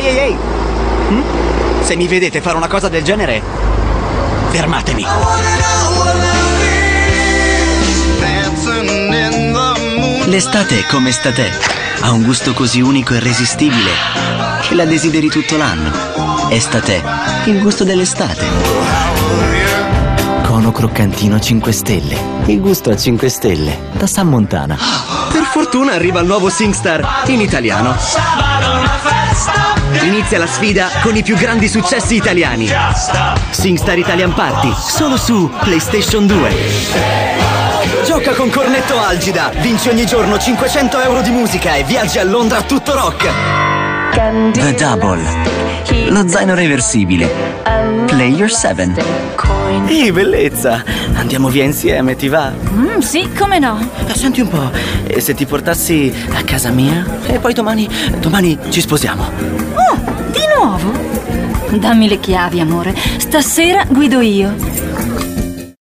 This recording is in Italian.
Ehi! Se mi vedete fare una cosa del genere, fermatemi. L'estate è come estate. Ha un gusto così unico e irresistibile che la desideri tutto l'anno. Estate, il gusto dell'estate. Cono croccantino 5 stelle. Il gusto a 5 stelle. Da San Montana. Per fortuna arriva il nuovo SingStar in italiano. Inizia la sfida con i più grandi successi italiani. SingStar Italian Party, solo su PlayStation 2. Gioca con Cornetto Algida, vinci ogni giorno 500 euro di musica e viaggi a Londra a tutto rock. The Double, lo zaino reversibile. Play your 7. Ehi, bellezza! Andiamo via insieme, ti va? Sì, come no? Senti un po', e se ti portassi a casa mia? E poi domani ci sposiamo. Oh, di nuovo? Dammi le chiavi, amore. Stasera guido io.